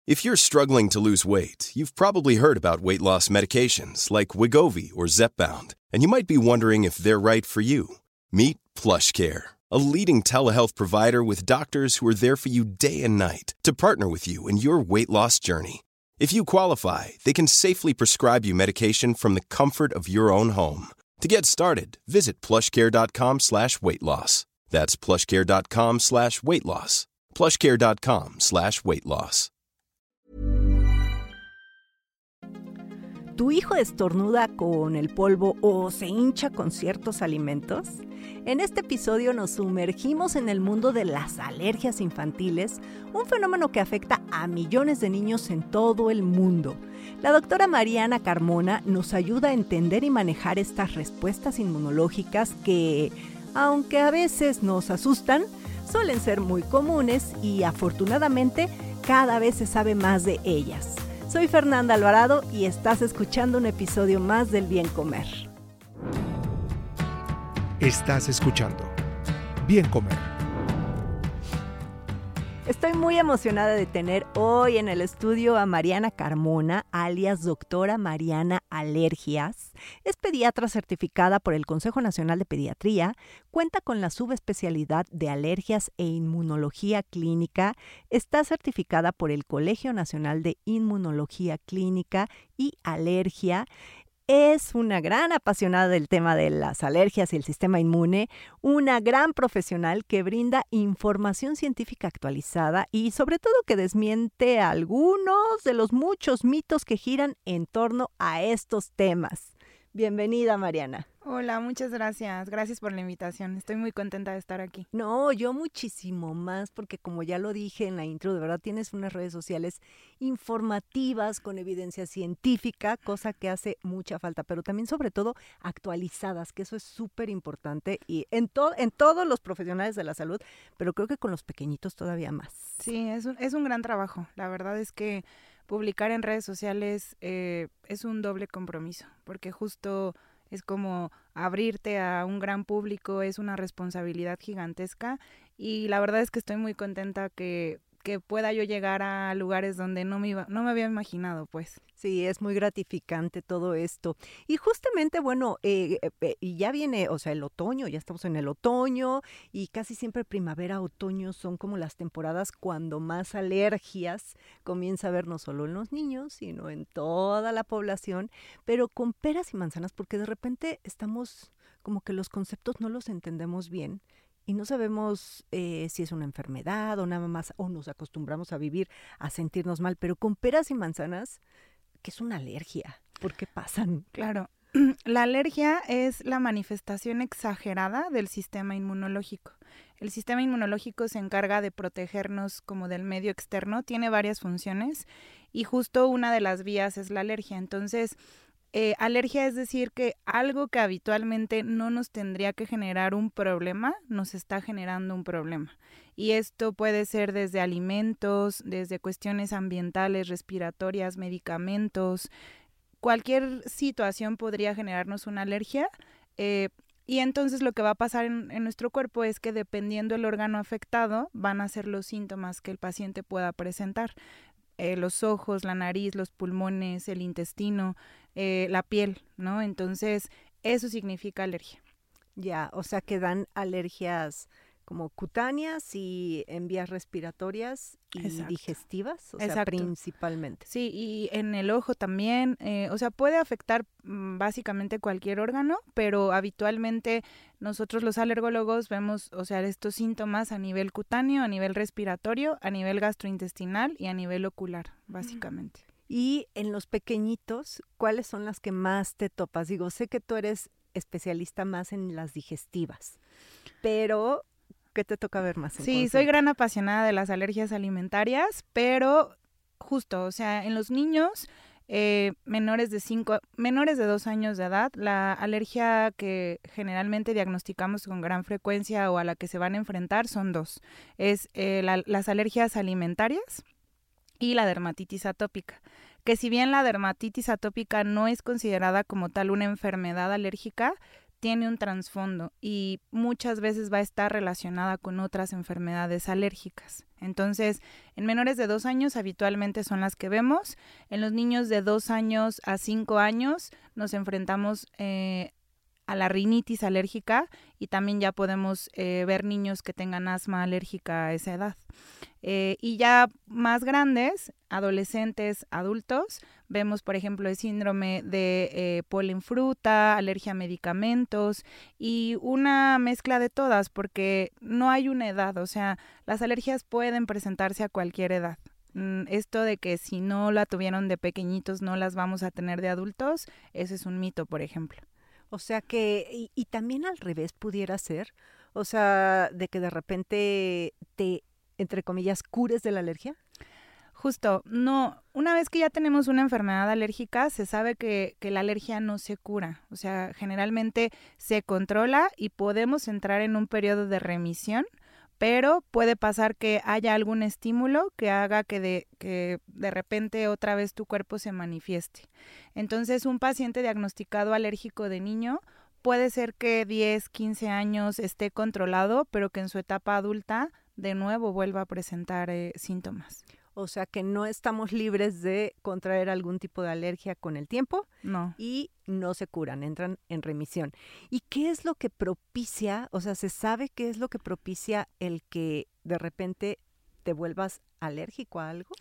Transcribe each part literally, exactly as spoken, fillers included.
If you're struggling to lose weight, you've probably heard about weight loss medications like Wegovy or Zepbound, and you might be wondering if they're right for you. Meet PlushCare, a leading telehealth provider with doctors who are there for you day and night to partner with you in your weight loss journey. If you qualify, they can safely prescribe you medication from the comfort of your own home. To get started, visit plushcare.com slash weight loss. That's plushcare.com slash weight loss. plushcare.com slash weight loss. ¿Tu hijo estornuda con el polvo o se hincha con ciertos alimentos? En este episodio nos sumergimos en el mundo de las alergias infantiles, un fenómeno que afecta a millones de niños en todo el mundo. La doctora Mariana Carmona nos ayuda a entender y manejar estas respuestas inmunológicas que, aunque a veces nos asustan, suelen ser muy comunes y afortunadamente cada vez se sabe más de ellas. Soy Fernanda Alvarado y estás escuchando un episodio más del Bien Comer. Estás escuchando Bien Comer. Estoy muy emocionada de tener hoy en el estudio a Mariana Carmona, alias doctora Mariana Alergias. Es pediatra certificada por el Consejo Nacional de Pediatría, cuenta con la subespecialidad de alergias e inmunología clínica, está certificada por el Colegio Nacional de Inmunología Clínica y Alergia. Es una gran apasionada del tema de las alergias y el sistema inmune, una gran profesional que brinda información científica actualizada y sobre todo que desmiente algunos de los muchos mitos que giran en torno a estos temas. Bienvenida, Mariana. Hola, muchas gracias. Gracias por la invitación. Estoy muy contenta de estar aquí. No, yo muchísimo más, porque como ya lo dije en la intro, de verdad tienes unas redes sociales informativas con evidencia científica, cosa que hace mucha falta, pero también sobre todo actualizadas, que eso es súper importante y en, to- en todos los profesionales de la salud, pero creo que con los pequeñitos todavía más. Sí, es un, es un gran trabajo. La verdad es que publicar en redes sociales eh, es un doble compromiso, porque justo es como abrirte a un gran público, es una responsabilidad gigantesca y la verdad es que estoy muy contenta que, que pueda yo llegar a lugares donde no me iba, no me había imaginado, pues. Sí, es muy gratificante todo esto. Y justamente, bueno, eh, eh, y ya viene, o sea, el otoño, ya estamos en el otoño y casi siempre primavera, otoño son como las temporadas cuando más alergias comienza a haber no solo en los niños, sino en toda la población, pero con peras y manzanas, porque de repente estamos como que los conceptos no los entendemos bien. Y no sabemos eh, si es una enfermedad o nada más, o nos acostumbramos a vivir, a sentirnos mal, pero con peras y manzanas, ¿qué es una alergia? ¿Por qué pasan? Claro, la alergia es la manifestación exagerada del sistema inmunológico. El sistema inmunológico se encarga de protegernos como del medio externo, tiene varias funciones y justo una de las vías es la alergia. Entonces, Eh, alergia es decir que algo que habitualmente no nos tendría que generar un problema, nos está generando un problema. Y esto puede ser desde alimentos, desde cuestiones ambientales, respiratorias, medicamentos. Cualquier situación podría generarnos una alergia. Eh, y entonces lo que va a pasar en, en nuestro cuerpo es que dependiendo del órgano afectado, van a ser los síntomas que el paciente pueda presentar. Eh, los ojos, la nariz, los pulmones, el intestino, eh, la piel, ¿no? Entonces, eso significa alergia. Ya, o sea que dan alergias como cutáneas y en vías respiratorias y Exacto. digestivas, o Exacto. sea, principalmente. Sí, y en el ojo también, eh, o sea, puede afectar mm, básicamente cualquier órgano, pero habitualmente nosotros los alergólogos vemos, o sea, estos síntomas a nivel cutáneo, a nivel respiratorio, a nivel gastrointestinal y a nivel ocular, básicamente. Y en los pequeñitos, ¿cuáles son las que más te topas? Digo, sé que tú eres especialista más en las digestivas, pero ¿qué te toca ver más en Sí, consulta? soy gran apasionada de las alergias alimentarias, pero justo, o sea, en los niños eh, menores de cinco, menores de dos años de edad, la alergia que generalmente diagnosticamos con gran frecuencia o a la que se van a enfrentar son dos. Es eh, la, las alergias alimentarias y la dermatitis atópica, que si bien la dermatitis atópica no es considerada como tal una enfermedad alérgica, tiene un trasfondo y muchas veces va a estar relacionada con otras enfermedades alérgicas. Entonces, en menores de dos años habitualmente son las que vemos. En los niños de dos años a cinco años nos enfrentamos eh, a la rinitis alérgica y también ya podemos eh, ver niños que tengan asma alérgica a esa edad. Eh, y ya más grandes, adolescentes, adultos, vemos, por ejemplo, el síndrome de eh, polen fruta, alergia a medicamentos y una mezcla de todas, porque no hay una edad, o sea, las alergias pueden presentarse a cualquier edad. Esto de que si no la tuvieron de pequeñitos no las vamos a tener de adultos, ese es un mito, por ejemplo. O sea que, y, y también al revés pudiera ser, o sea, de que de repente te, entre comillas, cures de la alergia. Justo, no, una vez que ya tenemos una enfermedad alérgica, se sabe que, que la alergia no se cura, o sea, generalmente se controla y podemos entrar en un periodo de remisión, pero puede pasar que haya algún estímulo que haga que de, que de repente otra vez tu cuerpo se manifieste. Entonces, un paciente diagnosticado alérgico de niño puede ser que diez, quince años esté controlado, pero que en su etapa adulta de nuevo vuelva a presentar eh, síntomas. O sea que no estamos libres de contraer algún tipo de alergia con el tiempo. No. Y no se curan, entran en remisión. ¿Y qué es lo que propicia, o sea, se sabe qué es lo que propicia el que de repente te vuelvas alérgico a algo?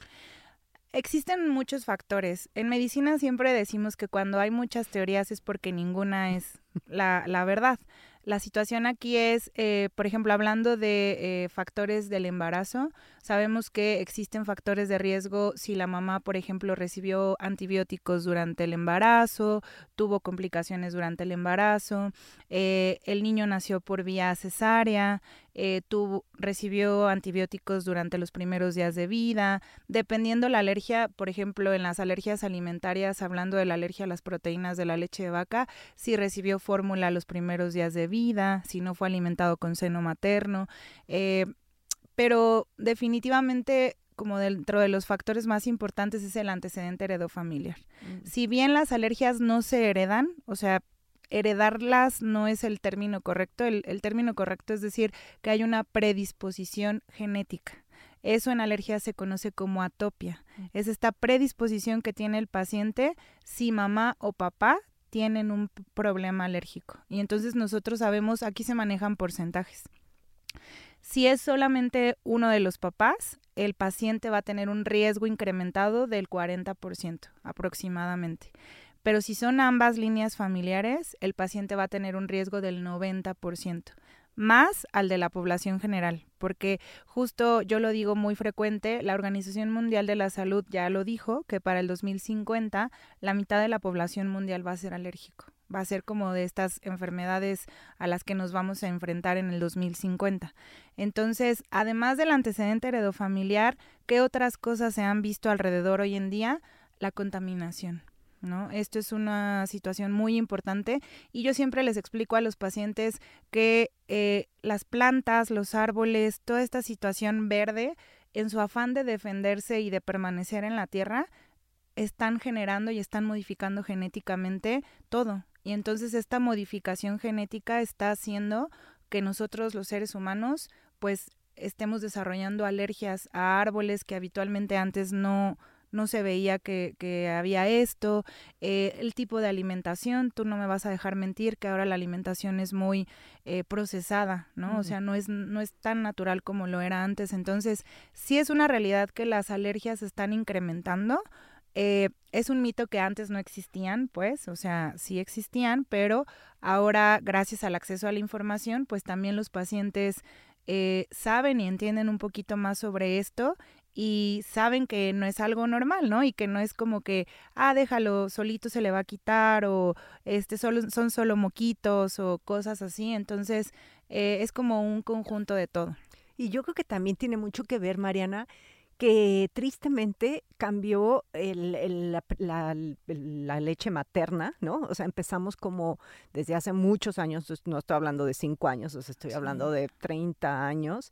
Existen muchos factores. En medicina siempre decimos que cuando hay muchas teorías es porque ninguna es la, la verdad. La situación aquí es, eh, por ejemplo, hablando de eh, factores del embarazo, sabemos que existen factores de riesgo si la mamá, por ejemplo, recibió antibióticos durante el embarazo, tuvo complicaciones durante el embarazo, eh, el niño nació por vía cesárea, eh, tuvo, recibió antibióticos durante los primeros días de vida, dependiendo la alergia, por ejemplo, en las alergias alimentarias, hablando de la alergia a las proteínas de la leche de vaca, si recibió fórmula los primeros días de vida, si no fue alimentado con seno materno, eh, pero definitivamente como dentro de los factores más importantes es el antecedente heredofamiliar. Mm. Si bien las alergias no se heredan, o sea, heredarlas no es el término correcto, el, el término correcto es decir que hay una predisposición genética. Eso en alergia se conoce como atopia. Mm. Es esta predisposición que tiene el paciente si mamá o papá tienen un problema alérgico. Y entonces nosotros sabemos, aquí se manejan porcentajes. Si es solamente uno de los papás, el paciente va a tener un riesgo incrementado del cuarenta por ciento aproximadamente. Pero si son ambas líneas familiares, el paciente va a tener un riesgo del noventa por ciento, más al de la población general, porque justo yo lo digo muy frecuente, la Organización Mundial de la Salud ya lo dijo, que para el dos mil cincuenta la mitad de la población mundial va a ser alérgico. Va a ser como de estas enfermedades a las que nos vamos a enfrentar en el dos mil cincuenta. Entonces, además del antecedente heredofamiliar, ¿qué otras cosas se han visto alrededor hoy en día? La contaminación, ¿no? Esto es una situación muy importante y yo siempre les explico a los pacientes que eh, las plantas, los árboles, toda esta situación verde, en su afán de defenderse y de permanecer en la tierra, están generando y están modificando genéticamente todo. Y entonces esta modificación genética está haciendo que nosotros los seres humanos pues estemos desarrollando alergias a árboles que habitualmente antes no, no se veía que, que había esto, eh, el tipo de alimentación, tú no me vas a dejar mentir que ahora la alimentación es muy eh, procesada, ¿no? Uh-huh. O sea, no es, no es tan natural como lo era antes. Entonces, sí es una realidad que las alergias se están incrementando. Eh, es un mito que antes no existían, pues, o sea, sí existían, pero ahora, gracias al acceso a la información, pues también los pacientes eh, saben y entienden un poquito más sobre esto y saben que no es algo normal, ¿no? Y que no es como que, ah, déjalo, solito se le va a quitar o este solo, son solo moquitos o cosas así. Entonces, eh, es como un conjunto de todo. Y yo creo que también tiene mucho que ver, Mariana, que tristemente cambió el, el, la, la, la leche materna, ¿no? O sea, empezamos como desde hace muchos años, no estoy hablando de cinco años, o sea, estoy sí. hablando de treinta años,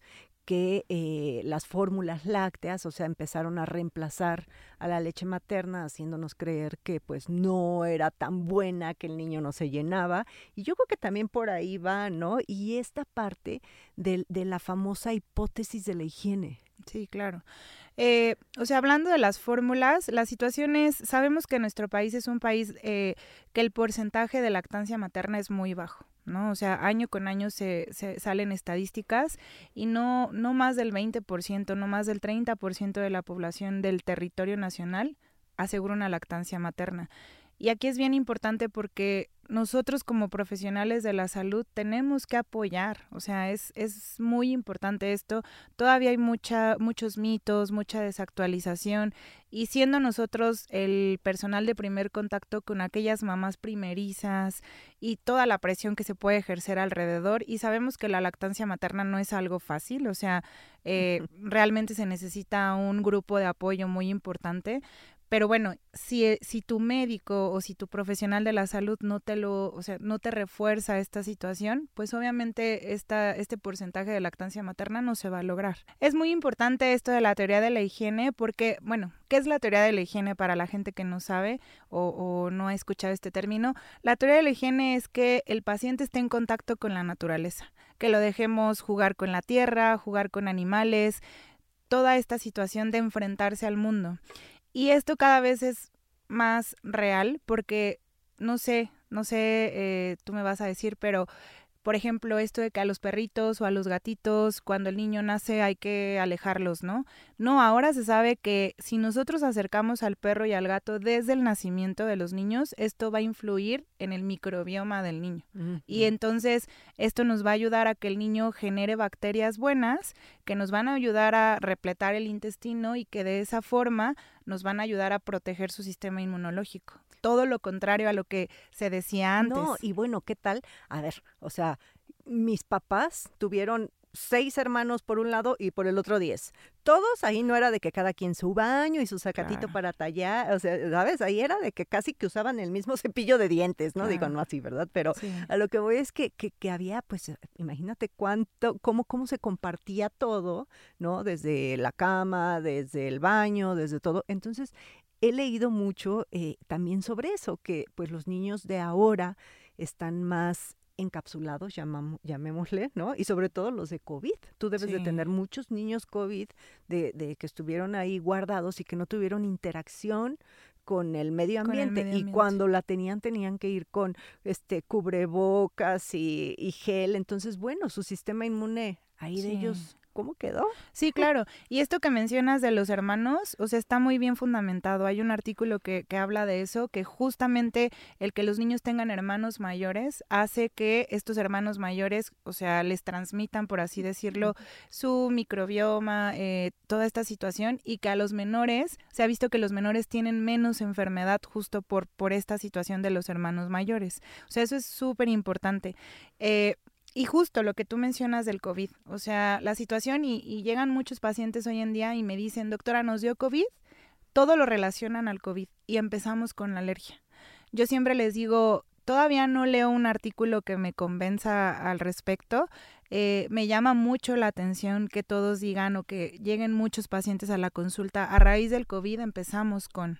que eh, las fórmulas lácteas, o sea, empezaron a reemplazar a la leche materna, haciéndonos creer que pues no era tan buena, que el niño no se llenaba. Y yo creo que también por ahí va, ¿no? Y esta parte de, de la famosa hipótesis de la higiene. Sí, claro. Eh, o sea, hablando de las fórmulas, la situación es, sabemos que nuestro país es un país eh, que el porcentaje de lactancia materna es muy bajo, ¿no? O sea, año con año se, se salen estadísticas y no, no más del veinte por ciento, no más del treinta por ciento de la población del territorio nacional asegura una lactancia materna. Y aquí es bien importante porque nosotros como profesionales de la salud tenemos que apoyar, o sea, es, es muy importante esto. Todavía hay mucha, muchos mitos, mucha desactualización, y siendo nosotros el personal de primer contacto con aquellas mamás primerizas y toda la presión que se puede ejercer alrededor, y sabemos que la lactancia materna no es algo fácil, o sea, eh, realmente se necesita un grupo de apoyo muy importante. Pero bueno, si, si tu médico o si tu profesional de la salud no te lo, o sea, no te refuerza esta situación, pues obviamente esta, este porcentaje de lactancia materna no se va a lograr. Es muy importante esto de la teoría de la higiene porque, bueno, ¿qué es la teoría de la higiene para la gente que no sabe o, o no ha escuchado este término? La teoría de la higiene es que el paciente esté en contacto con la naturaleza, que lo dejemos jugar con la tierra, jugar con animales, toda esta situación de enfrentarse al mundo. Y esto cada vez es más real porque, no sé, no sé, eh, tú me vas a decir, pero, por ejemplo, esto de que a los perritos o a los gatitos, cuando el niño nace hay que alejarlos, ¿no? No, ahora se sabe que si nosotros acercamos al perro y al gato desde el nacimiento de los niños, esto va a influir en el microbioma del niño. Uh-huh. Y entonces esto nos va a ayudar a que el niño genere bacterias buenas que nos van a ayudar a repletar el intestino y que de esa forma nos van a ayudar a proteger su sistema inmunológico. Todo lo contrario a lo que se decía antes. No, y bueno, ¿qué tal? A ver, o sea, mis papás tuvieron seis hermanos por un lado y por el otro diez. Todos ahí no era de que cada quien su baño y su sacatito claro. para tallar, o sea, ¿sabes? Ahí era de que casi que usaban el mismo cepillo de dientes, ¿no? Claro. Digo, no así, ¿verdad? Pero sí. A lo que voy es que, que, que había, pues, imagínate cuánto, cómo, cómo se compartía todo, ¿no? Desde la cama, desde el baño, desde todo. Entonces, he leído mucho eh, también sobre eso, que pues los niños de ahora están más encapsulados, llamamos, llamémosle, ¿no? Y sobre todo los de COVID. Tú debes sí. de tener muchos niños COVID de, de que estuvieron ahí guardados y que no tuvieron interacción con el medio ambiente. El medio ambiente. Y cuando la tenían, tenían que ir con este cubrebocas y, y gel. Entonces, bueno, su sistema inmune ahí sí. de ellos... ¿Cómo quedó? Sí, claro. Y esto que mencionas de los hermanos, o sea, está muy bien fundamentado. Hay un artículo que, que habla de eso, que justamente el que los niños tengan hermanos mayores hace que estos hermanos mayores, o sea, les transmitan, por así decirlo, su microbioma, eh, toda esta situación, y que a los menores, se ha visto que los menores tienen menos enfermedad justo por, por esta situación de los hermanos mayores. O sea, eso es súper importante. Eh, Y justo lo que tú mencionas del COVID, o sea, la situación y, y llegan muchos pacientes hoy en día y me dicen, doctora, nos dio COVID, todo lo relacionan al COVID y empezamos con la alergia. Yo siempre les digo, todavía no leo un artículo que me convenza al respecto, eh, me llama mucho la atención que todos digan o que lleguen muchos pacientes a la consulta, a raíz del COVID empezamos con...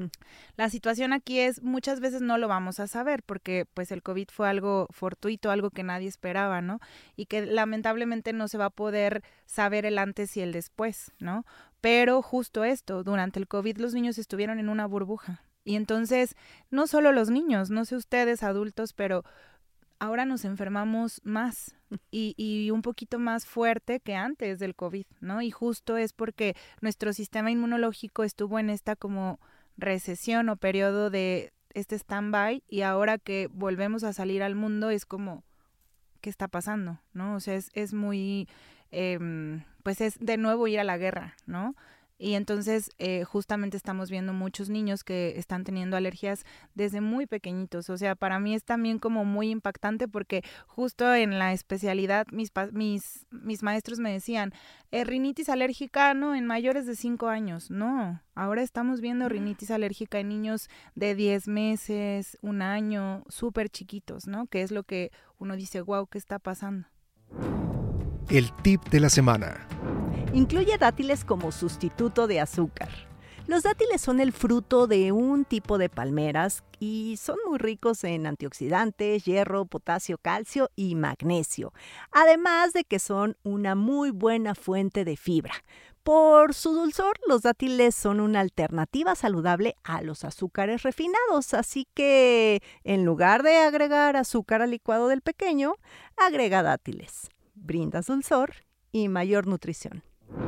La situación aquí es, muchas veces no lo vamos a saber porque pues el COVID fue algo fortuito, algo que nadie esperaba, ¿no? Y que lamentablemente no se va a poder saber el antes y el después, ¿no? Pero justo esto, durante el COVID los niños estuvieron en una burbuja. Y entonces, no solo los niños, no sé ustedes adultos, pero ahora nos enfermamos más y, y un poquito más fuerte que antes del COVID, ¿no? Y justo es porque nuestro sistema inmunológico estuvo en esta como... recesión o periodo de este stand-by y ahora que volvemos a salir al mundo es como, ¿qué está pasando? ¿No? O sea, es, es muy, eh, pues es de nuevo ir a la guerra, ¿no? Y entonces eh, justamente estamos viendo muchos niños que están teniendo alergias desde muy pequeñitos. O sea, para mí es también como muy impactante porque justo en la especialidad mis, mis, mis maestros me decían, eh, rinitis alérgica, no, en mayores de cinco años. No, ahora estamos viendo rinitis alérgica en niños de diez meses, un año, súper chiquitos, ¿no? Que es lo que uno dice, wow, ¿qué está pasando? El tip de la semana. Incluye dátiles como sustituto de azúcar. Los dátiles son el fruto de un tipo de palmeras y son muy ricos en antioxidantes, hierro, potasio, calcio y magnesio, además de que son una muy buena fuente de fibra. Por su dulzor, los dátiles son una alternativa saludable a los azúcares refinados, así que en lugar de agregar azúcar al licuado del pequeño, agrega dátiles. Brindas dulzor y mayor nutrición.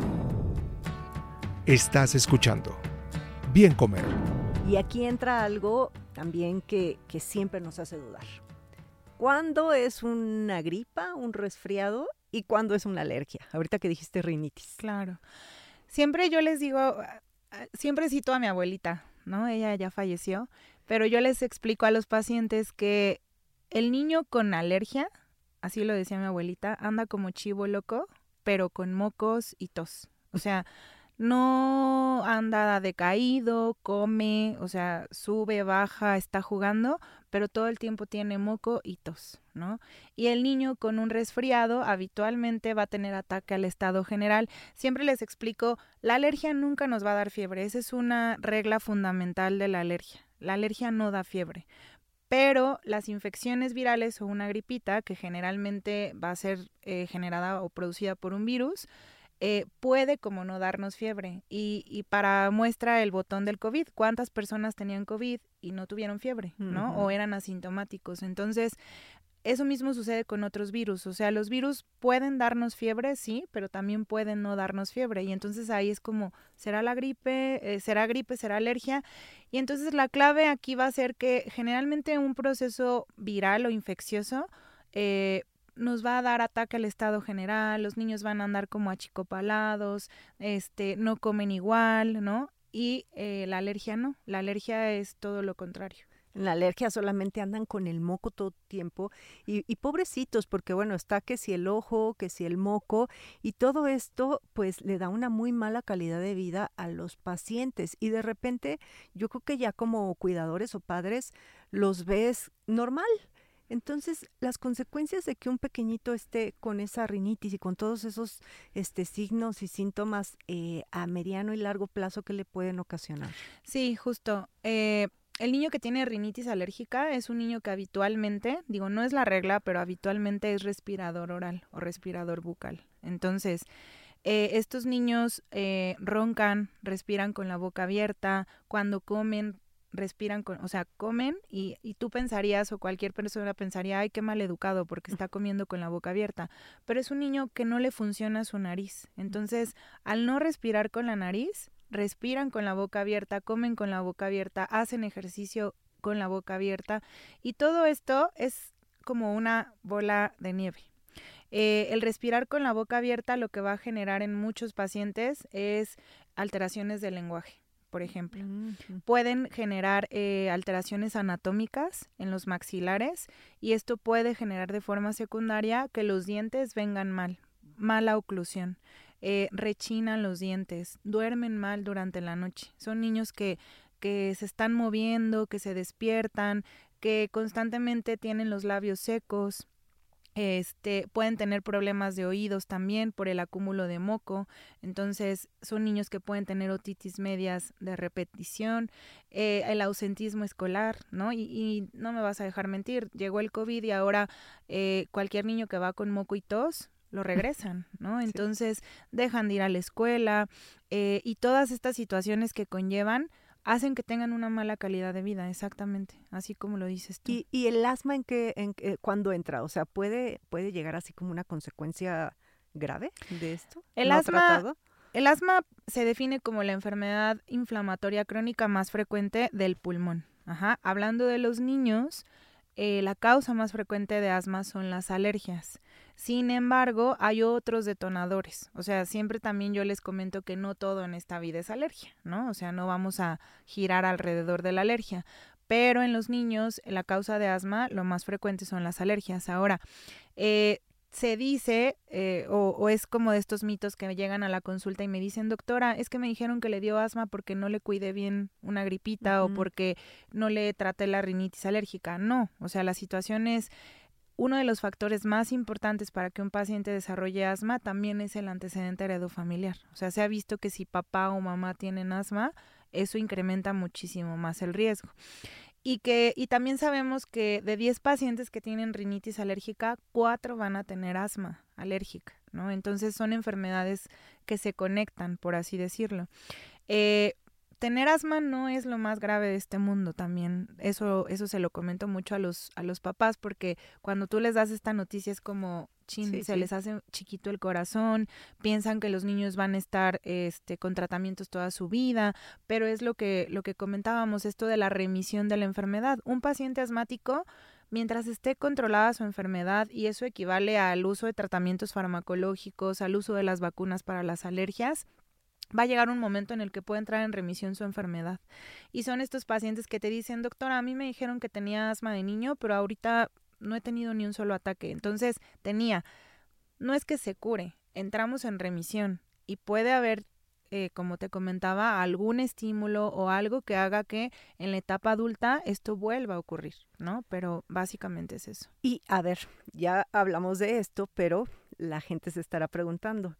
Estás escuchando Bien Comer. Y aquí entra algo también que, que siempre nos hace dudar. ¿Cuándo es una gripa, un resfriado y cuándo es una alergia? Ahorita que dijiste rinitis. Claro. Siempre yo les digo, siempre cito a mi abuelita, ¿no? Ella ya falleció, pero yo les explico a los pacientes que el niño con alergia, así lo decía mi abuelita, anda como chivo loco, pero con mocos y tos. O sea, no anda decaído, come, o sea, sube, baja, está jugando, pero todo el tiempo tiene moco y tos, ¿no? Y el niño con un resfriado habitualmente va a tener ataque al estado general. Siempre les explico, la alergia nunca nos va a dar fiebre, esa es una regla fundamental de la alergia. La alergia no da fiebre. Pero las infecciones virales o una gripita, que generalmente va a ser eh, generada o producida por un virus, eh, puede como no darnos fiebre. Y, y para muestra el botón del COVID, ¿cuántas personas tenían COVID y no tuvieron fiebre, ¿no? Uh-huh. O eran asintomáticos. Entonces, eso mismo sucede con otros virus. O sea, los virus pueden darnos fiebre, sí, pero también pueden no darnos fiebre. Y entonces ahí es como, ¿será la gripe? Eh, ¿Será gripe? ¿Será alergia? Y entonces la clave aquí va a ser que generalmente un proceso viral o infeccioso eh, nos va a dar ataque al estado general, los niños van a andar como achicopalados, este, no comen igual, ¿no? Y eh, la alergia no, la alergia es todo lo contrario. En la alergia solamente andan con el moco todo el tiempo y, y pobrecitos, porque bueno, está que si el ojo, que si el moco y todo esto pues le da una muy mala calidad de vida a los pacientes y de repente yo creo que ya como cuidadores o padres los ves normal. Entonces, las consecuencias de que un pequeñito esté con esa rinitis y con todos esos este, signos y síntomas eh, a mediano y largo plazo, ¿qué le pueden ocasionar? Sí, justo. Eh, el niño que tiene rinitis alérgica es un niño que habitualmente, digo, no es la regla, pero habitualmente es respirador oral o respirador bucal. Entonces, eh, estos niños eh, roncan, respiran con la boca abierta, cuando comen, respiran con, o sea, comen y, y tú pensarías o cualquier persona pensaría, ay, qué mal educado porque está comiendo con la boca abierta, pero es un niño que no le funciona su nariz, entonces al no respirar con la nariz, respiran con la boca abierta, comen con la boca abierta, hacen ejercicio con la boca abierta y todo esto es como una bola de nieve. Eh, el respirar con la boca abierta lo que va a generar en muchos pacientes es alteraciones del lenguaje. Por ejemplo, uh-huh. pueden generar eh, alteraciones anatómicas en los maxilares y esto puede generar de forma secundaria que los dientes vengan mal, mala oclusión, eh, rechinan los dientes, duermen mal durante la noche. Son niños que, que se están moviendo, que se despiertan, que constantemente tienen los labios secos. Este, pueden tener problemas de oídos también por el acúmulo de moco, entonces son niños que pueden tener otitis medias de repetición, eh, el ausentismo escolar, ¿no? Y, y no me vas a dejar mentir, llegó el COVID y ahora eh, cualquier niño que va con moco y tos lo regresan, ¿no? Entonces sí. dejan de ir a la escuela eh, y todas estas situaciones que conllevan hacen que tengan una mala calidad de vida, exactamente, así como lo dices tú. ¿Y, y el asma en qué, en, eh, cuándo entra? O sea, ¿puede, puede llegar así como una consecuencia grave de esto? El ¿No asma, tratado? El asma se define como la enfermedad inflamatoria crónica más frecuente del pulmón. Ajá. Hablando de los niños, eh, la causa más frecuente de asma son las alergias. Sin embargo, hay otros detonadores. O sea, siempre también yo les comento que no todo en esta vida es alergia, ¿no? O sea, no vamos a girar alrededor de la alergia. Pero en los niños, la causa de asma, lo más frecuente son las alergias. Ahora, eh, se dice, eh, o, o es como de estos mitos que llegan a la consulta y me dicen, doctora, es que me dijeron que le dio asma porque no le cuidé bien una gripita uh-huh. o porque no le traté la rinitis alérgica. No, o sea, la situación es... uno de los factores más importantes para que un paciente desarrolle asma también es el antecedente heredofamiliar. O sea, se ha visto que si papá o mamá tienen asma, eso incrementa muchísimo más el riesgo. Y que y también sabemos que de diez pacientes que tienen rinitis alérgica, cuatro van a tener asma alérgica, ¿no? Entonces son enfermedades que se conectan, por así decirlo. Eh, tener asma no es lo más grave de este mundo también. Eso eso se lo comento mucho a los a los papás, porque cuando tú les das esta noticia es como chin, Sí, se sí. les hace chiquito el corazón, piensan que los niños van a estar este con tratamientos toda su vida, pero es lo que lo que comentábamos, esto de la remisión de la enfermedad. Un paciente asmático, mientras esté controlada su enfermedad, y eso equivale al uso de tratamientos farmacológicos, al uso de las vacunas para las alergias, va a llegar un momento en el que puede entrar en remisión su enfermedad. Y son estos pacientes que te dicen, doctora, a mí me dijeron que tenía asma de niño, pero ahorita no he tenido ni un solo ataque. Entonces, tenía, no es que se cure, entramos en remisión y puede haber, eh, como te comentaba, algún estímulo o algo que haga que en la etapa adulta esto vuelva a ocurrir, ¿no? Pero básicamente es eso. Y a ver, ya hablamos de esto, pero la gente se estará preguntando,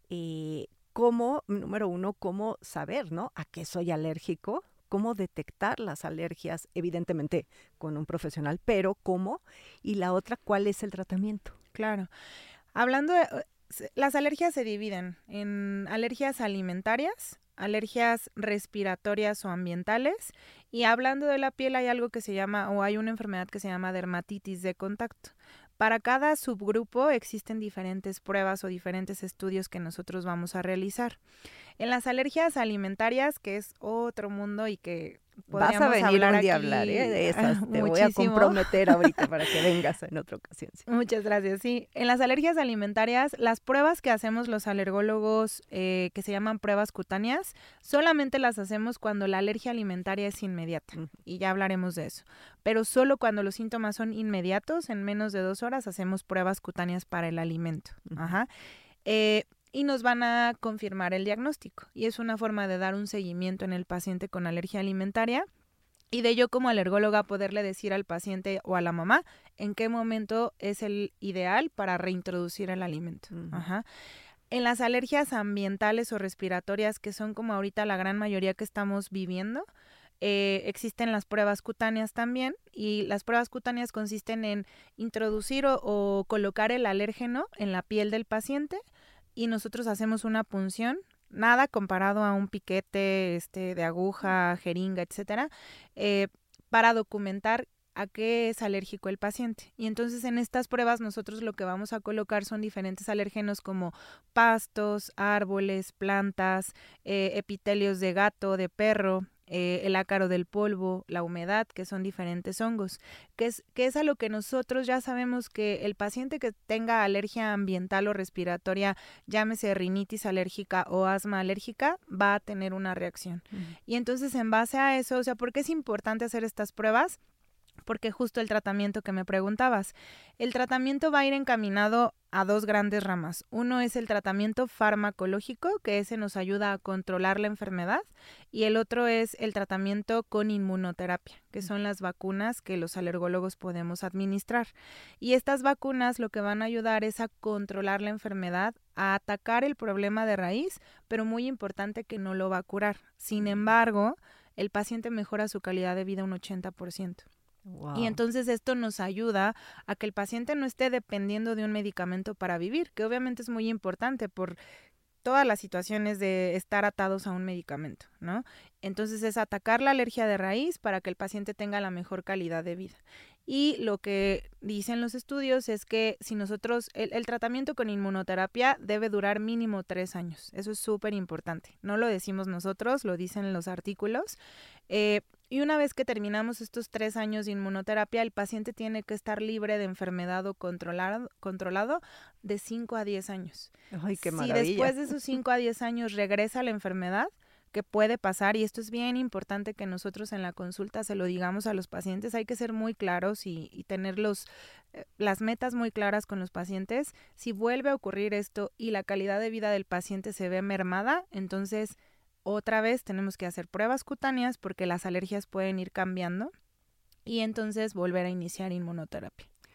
eh, ¿cómo, número uno, cómo saber, ¿no? ¿A qué soy alérgico? ¿Cómo detectar las alergias? Evidentemente con un profesional, pero ¿cómo? Y la otra, ¿cuál es el tratamiento? Claro. Hablando de, las alergias se dividen en alergias alimentarias, alergias respiratorias o ambientales, y hablando de la piel hay algo que se llama, o hay una enfermedad que se llama dermatitis de contacto. Para cada subgrupo existen diferentes pruebas o diferentes estudios que nosotros vamos a realizar. En las alergias alimentarias, que es otro mundo y que podríamos Vas a venir hablar un día a aquí, hablar, ¿eh? De esas. Te voy a muchísimo. comprometer ahorita para que vengas en otra ocasión. Sí. Muchas gracias. Sí, en las alergias alimentarias, las pruebas que hacemos los alergólogos, eh, que se llaman pruebas cutáneas, solamente las hacemos cuando la alergia alimentaria es inmediata. Uh-huh. Y ya hablaremos de eso. Pero solo cuando los síntomas son inmediatos, en menos de dos horas, hacemos pruebas cutáneas para el alimento. Uh-huh. Ajá. Eh, y nos van a confirmar el diagnóstico. Y es una forma de dar un seguimiento en el paciente con alergia alimentaria y de yo como alergóloga poderle decir al paciente o a la mamá en qué momento es el ideal para reintroducir el alimento. Uh-huh. Ajá. En las alergias ambientales o respiratorias, que son como ahorita la gran mayoría que estamos viviendo, eh, existen las pruebas cutáneas también, y las pruebas cutáneas consisten en introducir o, o colocar el alérgeno en la piel del paciente, y nosotros hacemos una punción, nada comparado a un piquete este, de aguja, jeringa, etcétera, eh, para documentar a qué es alérgico el paciente. Y entonces en estas pruebas nosotros lo que vamos a colocar son diferentes alérgenos como pastos, árboles, plantas, eh, epitelios de gato, de perro, eh, el ácaro del polvo, la humedad, que son diferentes hongos, que es, que es a lo que nosotros ya sabemos que el paciente que tenga alergia ambiental o respiratoria, llámese rinitis alérgica o asma alérgica, va a tener una reacción. Uh-huh. Y entonces en base a eso, o sea, ¿por qué es importante hacer estas pruebas? Porque justo el tratamiento que me preguntabas, el tratamiento va a ir encaminado a dos grandes ramas. Uno es el tratamiento farmacológico, que ese nos ayuda a controlar la enfermedad, y el otro es el tratamiento con inmunoterapia, que son las vacunas que los alergólogos podemos administrar. Y estas vacunas lo que van a ayudar es a controlar la enfermedad, a atacar el problema de raíz, pero muy importante que no lo va a curar. Sin embargo, el paciente mejora su calidad de vida un ochenta por ciento. Wow. Y entonces esto nos ayuda a que el paciente no esté dependiendo de un medicamento para vivir, que obviamente es muy importante por todas las situaciones de estar atados a un medicamento, ¿no? Entonces es atacar la alergia de raíz para que el paciente tenga la mejor calidad de vida. Y lo que dicen los estudios es que si nosotros, el, el tratamiento con inmunoterapia debe durar mínimo tres años. Eso es súper importante. No lo decimos nosotros, lo dicen los artículos. Eh, y una vez que terminamos estos tres años de inmunoterapia, el paciente tiene que estar libre de enfermedad o controlado, controlado de cinco a diez años. ¡Ay, qué maravilla! Si después de esos cinco a diez años regresa la enfermedad, que puede pasar, y esto es bien importante que nosotros en la consulta se lo digamos a los pacientes, hay que ser muy claros y, y tener los, eh, las metas muy claras con los pacientes. Si vuelve a ocurrir esto y la calidad de vida del paciente se ve mermada, entonces otra vez tenemos que hacer pruebas cutáneas porque las alergias pueden ir cambiando y entonces volver a iniciar inmunoterapia.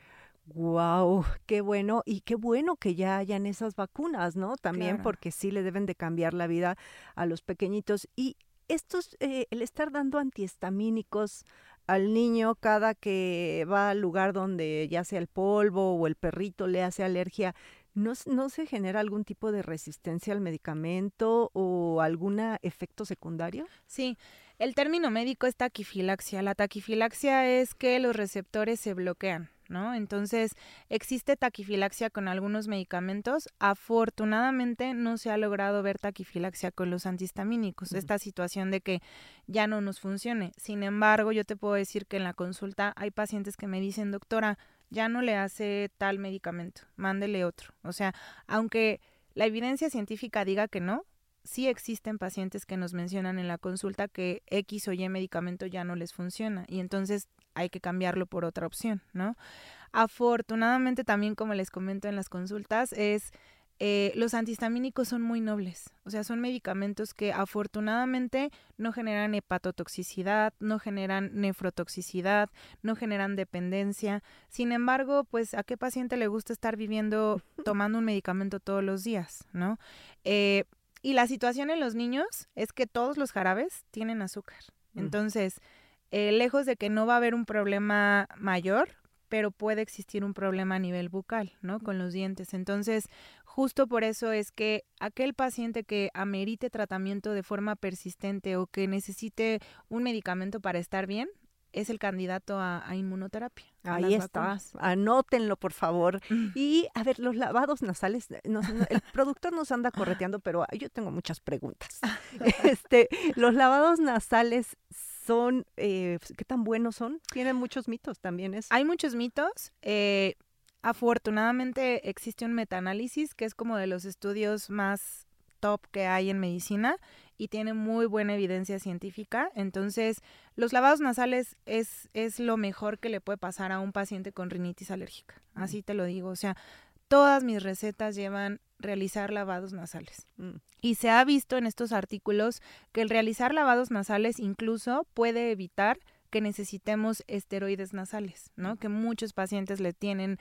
Wow, qué bueno y qué bueno que ya hayan esas vacunas, ¿no? También Claro. porque sí le deben de cambiar la vida a los pequeñitos. Y estos, eh, el estar dando antihistamínicos al niño cada que va al lugar donde ya sea el polvo o el perrito le hace alergia, ¿no, s- no se genera algún tipo de resistencia al medicamento o algún efecto secundario? Sí, el término médico es taquifilaxia. La taquifilaxia es que los receptores se bloquean, ¿no? Entonces, existe taquifilaxia con algunos medicamentos. Afortunadamente, no se ha logrado ver taquifilaxia con los antihistamínicos, Ujú. esta situación de que ya no nos funcione. Sin embargo, yo te puedo decir que en la consulta hay pacientes que me dicen, doctora, ya no le hace tal medicamento, mándele otro. O sea, aunque la evidencia científica diga que no, sí existen pacientes que nos mencionan en la consulta que X o Y medicamento ya no les funciona y entonces hay que cambiarlo por otra opción, ¿no? Afortunadamente también, como les comento en las consultas, es eh, los antihistamínicos son muy nobles, o sea, son medicamentos que afortunadamente no generan hepatotoxicidad, no generan nefrotoxicidad, no generan dependencia. Sin embargo, pues, ¿a qué paciente le gusta estar viviendo tomando un medicamento todos los días, ¿no? Eh, y la situación en los niños es que todos los jarabes tienen azúcar. Mm. Entonces, eh, lejos de que no va a haber un problema mayor, pero puede existir un problema a nivel bucal, ¿no? Con los dientes. Entonces, justo por eso es que aquel paciente que amerite tratamiento de forma persistente o que necesite un medicamento para estar bien, es el candidato a, a inmunoterapia, a Ahí las está, vacunas. anótenlo por favor. Mm. Y a ver, los lavados nasales, eh, nos- no- el productor nos anda correteando, pero ah, yo tengo muchas preguntas. Este, los lavados nasales son, eh, ¿qué tan buenos son? Tienen muchos mitos también eso. Hay muchos mitos. eh, afortunadamente existe un metaanálisis que es como de los estudios más top que hay en medicina y tiene muy buena evidencia científica. Entonces, los lavados nasales es, es lo mejor que le puede pasar a un paciente con rinitis alérgica. Así te lo digo. O sea, todas mis recetas llevan realizar lavados nasales. Mm. Y se ha visto en estos artículos que el realizar lavados nasales incluso puede evitar que necesitemos esteroides nasales, ¿no? Que muchos pacientes le tienen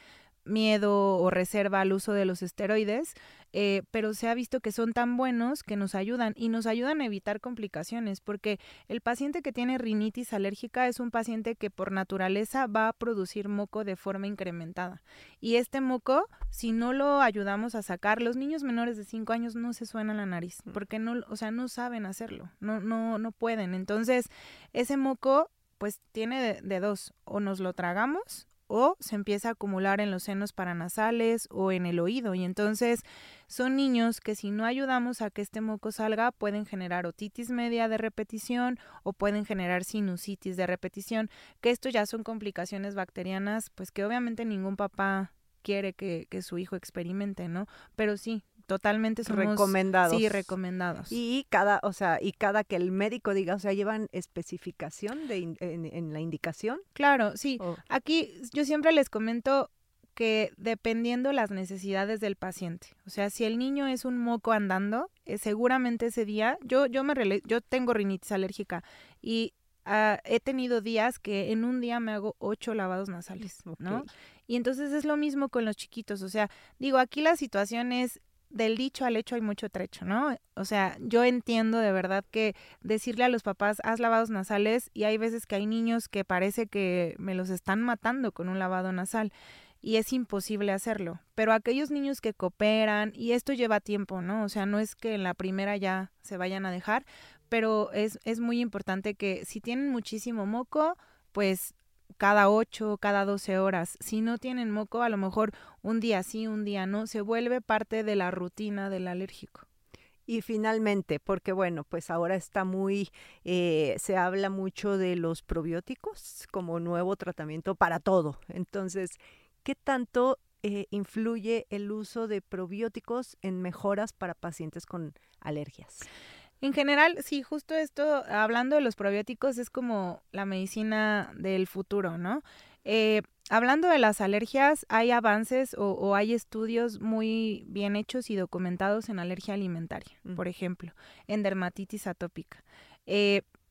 miedo o reserva al uso de los esteroides, eh, pero se ha visto que son tan buenos que nos ayudan y nos ayudan a evitar complicaciones, porque el paciente que tiene rinitis alérgica es un paciente que por naturaleza va a producir moco de forma incrementada. Y este moco, si no lo ayudamos a sacar, los niños menores de cinco años no se suenan la nariz, porque no, o sea, no saben hacerlo, no, no, no pueden. Entonces, ese moco, pues tiene de, de dos, o nos lo tragamos o se empieza a acumular en los senos paranasales o en el oído. Y entonces son niños que si no ayudamos a que este moco salga, pueden generar otitis media de repetición o pueden generar sinusitis de repetición, que esto ya son complicaciones bacterianas, pues que obviamente ningún papá quiere que, que su hijo experimente, ¿no? Pero sí, totalmente somos Recomendados. Sí, recomendados. Y cada, o sea, y cada que el médico diga, o sea, llevan especificación de in- en, en la indicación. Claro, sí. O- Aquí yo siempre les comento que dependiendo las necesidades del paciente, o sea, si el niño es un moco andando, eh, seguramente ese día, yo yo me rele- yo tengo rinitis alérgica y ah, he tenido días que en un día me hago ocho lavados nasales, ¿no? Ok. Y entonces es lo mismo con los chiquitos, o sea, digo, aquí la situación es del dicho al hecho hay mucho trecho, ¿no? O sea, yo entiendo de verdad que decirle a los papás, haz lavados nasales, y hay veces que hay niños que parece que me los están matando con un lavado nasal y es imposible hacerlo. Pero aquellos niños que cooperan, y esto lleva tiempo, ¿no? O sea, no es que en la primera ya se vayan a dejar, pero es, es muy importante que si tienen muchísimo moco, pues cada ocho, cada doce horas. Si no tienen moco, a lo mejor un día sí, un día no, se vuelve parte de la rutina del alérgico. Y finalmente, porque bueno, pues ahora está muy, eh, se habla mucho de los probióticos como nuevo tratamiento para todo. Entonces, ¿qué tanto eh, influye el uso de probióticos en mejoras para pacientes con alergias? En general, sí, justo esto, hablando de los probióticos, es como la medicina del futuro, ¿no? Eh, hablando de las alergias, hay avances o, o hay estudios muy bien hechos y documentados en alergia alimentaria, Mm. por ejemplo, en dermatitis atópica. Eh,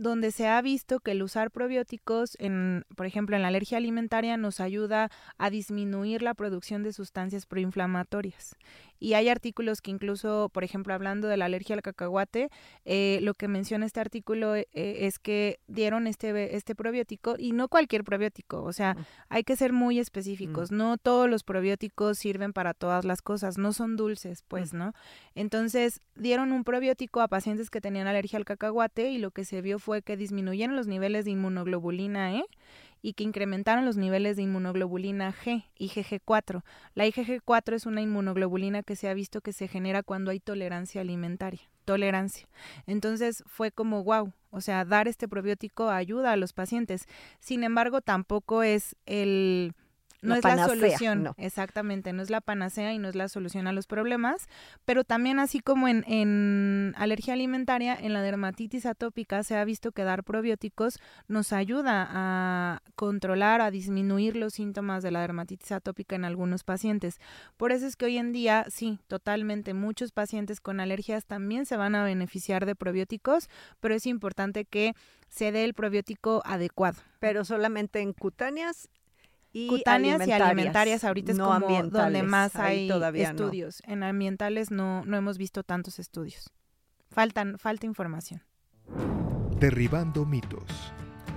donde se ha visto que el usar probióticos, en, por ejemplo, en la alergia alimentaria, nos ayuda a disminuir la producción de sustancias proinflamatorias. Y hay artículos que incluso, por ejemplo, hablando de la alergia al cacahuate, eh, lo que menciona este artículo eh, es que dieron este, este probiótico, y no cualquier probiótico, o sea, mm. hay que ser muy específicos. Mm. No todos los probióticos sirven para todas las cosas, no son dulces, pues, mm. ¿no? Entonces, dieron un probiótico a pacientes que tenían alergia al cacahuate y lo que se vio fue que disminuyeron los niveles de inmunoglobulina E y que incrementaron los niveles de inmunoglobulina G y I G G cuatro. La I G G cuatro es una inmunoglobulina que se ha visto que se genera cuando hay tolerancia alimentaria, tolerancia. Entonces fue como wow, o sea, dar este probiótico ayuda a los pacientes. Sin embargo, tampoco es el... No la es panacea, la solución, no. Exactamente, no es la panacea y no es la solución a los problemas, pero también así como en, en alergia alimentaria, en la dermatitis atópica se ha visto que dar probióticos nos ayuda a controlar, a disminuir los síntomas de la dermatitis atópica en algunos pacientes. Por eso es que hoy en día, sí, totalmente, muchos pacientes con alergias también se van a beneficiar de probióticos, pero es importante que se dé el probiótico adecuado. Pero solamente en cutáneas y cutáneas alimentarias, y alimentarias ahorita es no como donde más hay estudios. No. En ambientales no, no hemos visto tantos estudios. Faltan, falta información. Derribando mitos.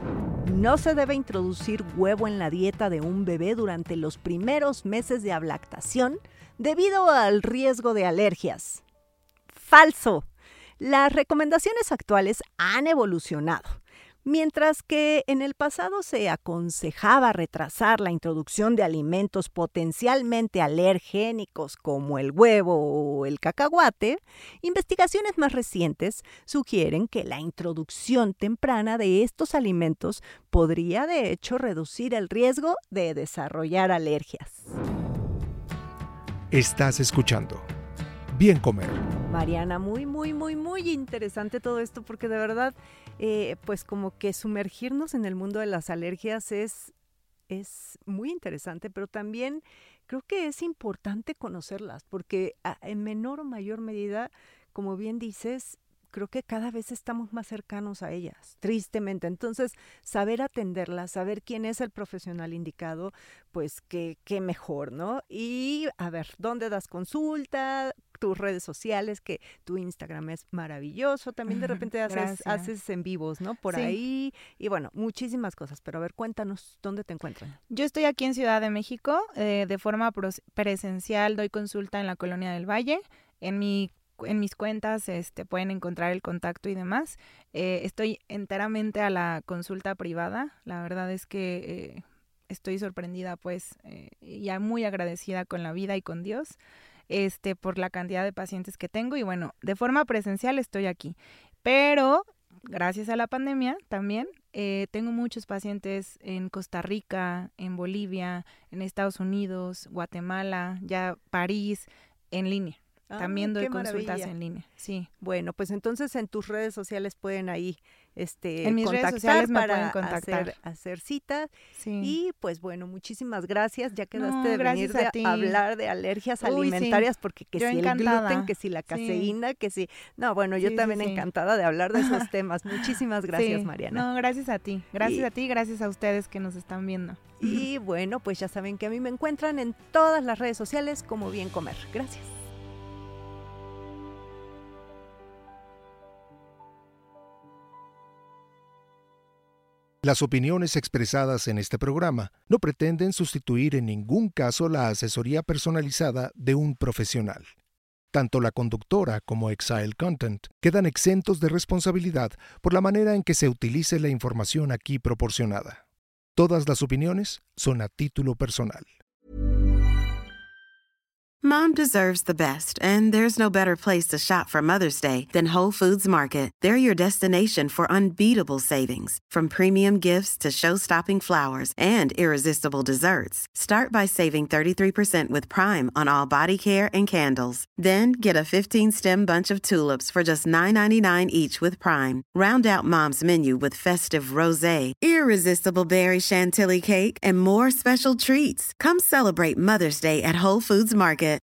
No se debe introducir huevo en la dieta de un bebé durante los primeros meses de lactación debido al riesgo de alergias. Falso. Las recomendaciones actuales han evolucionado. Mientras que en el pasado se aconsejaba retrasar la introducción de alimentos potencialmente alergénicos como el huevo o el cacahuate, investigaciones más recientes sugieren que la introducción temprana de estos alimentos podría de hecho reducir el riesgo de desarrollar alergias. Estás escuchando Bien Comer. Mariana, muy, muy, muy, muy interesante todo esto porque de verdad, eh, pues como que sumergirnos en el mundo de las alergias es, es muy interesante, pero también creo que es importante conocerlas porque a, en menor o mayor medida, como bien dices, creo que cada vez estamos más cercanos a ellas, tristemente. Entonces, saber atenderlas, saber quién es el profesional indicado, pues qué, qué mejor, ¿no? Y a ver, ¿dónde das consulta? Tus redes sociales, que tu Instagram es maravilloso. También de repente haces, haces en vivos, ¿no? Por sí. ahí. Y bueno, muchísimas cosas. Pero a ver, cuéntanos, ¿dónde te encuentran? Yo estoy aquí en Ciudad de México. Eh, de forma presencial doy consulta en la Colonia del Valle. En mi En mis cuentas este, pueden encontrar el contacto y demás. Eh, estoy enteramente a la consulta privada. La verdad es que eh, estoy sorprendida, pues, eh, y muy agradecida con la vida y con Dios este, por la cantidad de pacientes que tengo. Y bueno, de forma presencial estoy aquí. Pero, gracias a la pandemia también, eh, tengo muchos pacientes en Costa Rica, en Bolivia, en Estados Unidos, Guatemala, ya París, en línea. Ah, también doy consultas maravilla. En línea, sí. Bueno, pues entonces en tus redes sociales pueden ahí este, en mis contactar redes sociales me para pueden contactar. Hacer, hacer cita. Sí. Y pues bueno, muchísimas gracias. Ya quedaste no, de venir de ti. hablar de alergias Uy, alimentarias, sí. porque que yo si encantada. el gluten, que si la caseína, sí. que si... No, bueno, yo sí, también sí, sí. encantada de hablar de esos temas. Muchísimas gracias, sí. Mariana. No, gracias a ti. Gracias y, a ti, gracias a ustedes que nos están viendo. Y bueno, pues ya saben que a mí me encuentran en todas las redes sociales como Bien Comer. Gracias. Las opiniones expresadas en este programa no pretenden sustituir en ningún caso la asesoría personalizada de un profesional. Tanto la conductora como Exile Content quedan exentos de responsabilidad por la manera en que se utilice la información aquí proporcionada. Todas las opiniones son a título personal. Mom deserves the best, and there's no better place to shop for Mother's Day than Whole Foods Market. They're your destination for unbeatable savings, from premium gifts to show-stopping flowers and irresistible desserts. Start by saving thirty-three percent with Prime on all body care and candles. Then get a fifteen-stem bunch of tulips for just nine ninety-nine each with Prime. Round out Mom's menu with festive rosé, irresistible berry chantilly cake, and more special treats. Come celebrate Mother's Day at Whole Foods Market.